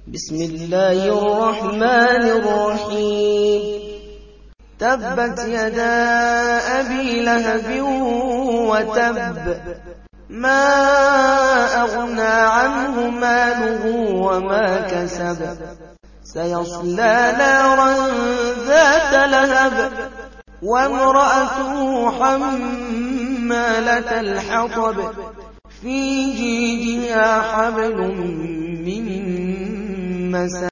بسم الله الرحمن الرحيم تبت يدا أبي لهب وتب ما أغنى عنه ماله وما كسب سيصلى نارا ذات لهب وامرأته حمالة الحطب في جيدها حبل من مسد